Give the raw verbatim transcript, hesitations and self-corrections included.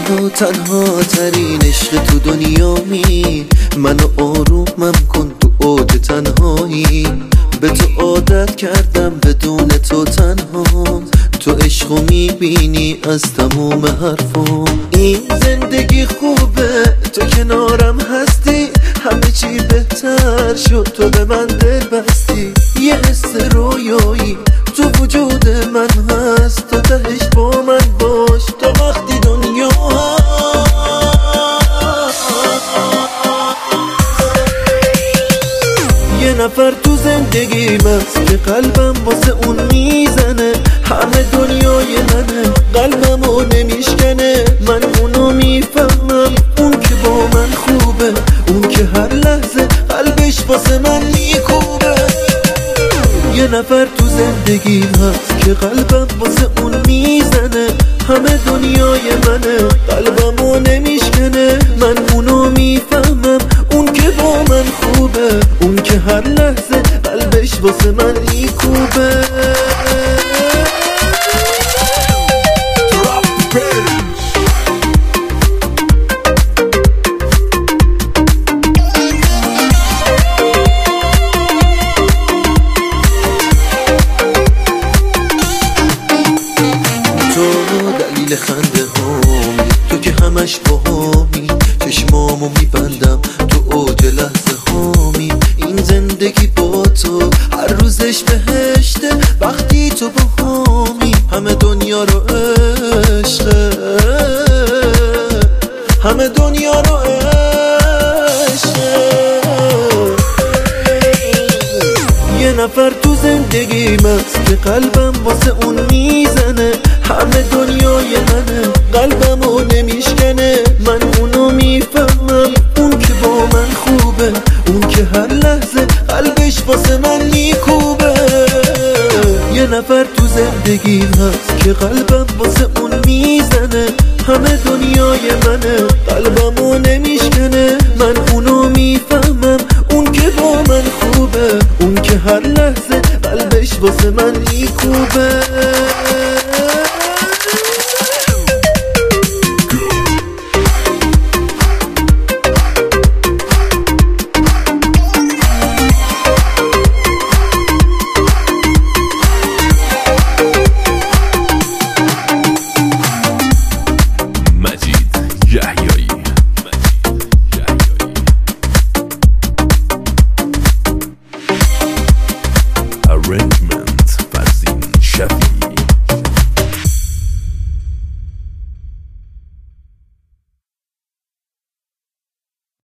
تنها ترین عشق تو دنیامی، منو آرومم کن تو اوج تنهایی. به تو عادت کردم بدون تو تنهام، تو عشقو میبینی از تموم حرفام. این زندگی خوبه تو کنارم هستی، همه چی بهتر شد تو به من دل بستی. یه حس رویایی تو وجود من هست، تو تهش با من باش تا وقتی دنیا هست. یه نفر تو زندگی هست که قلبم واسه اون میزنه، همه دنیای منه قلبمو نمیشکنه. من اونو میفهمم، اون که با من خوبه، اون که هر لحظه قلبش واسه من میکوبه. یه نفر تو زندگی هست که قلبم واسه اون میزنه، همه دنیای منه قلبمو نمیشکنه. من اونو میفهمم، اون که با من خوبه، اون که هر لحظه قلبش واسه من میکوبه. دلیل خنده هامی، تو که همش باهامی، چشمامو میبندم تو اوج لحظه هامی. این زندگی با تو هر روزش بهشته، وقتی تو باهامی. همه دنیا رو عشقه، همه دنیا رو عشقه. یه نفر تو زندگی هست که قلبم واسه اون میزنه، همه دنیای منه قلبمو نمیشکنه. من اونو میفهمم، اون که با من خوبه، اون که هر لحظه قلبش واسه من میکوبه. یه نفر تو زندگی هست که قلبم واسه اون میزنه، همه دنیای منه قلبمو نمیشکنه. من اونو میفهمم، اون که با من خوبه، اون که هر لحظه قلبش واسه من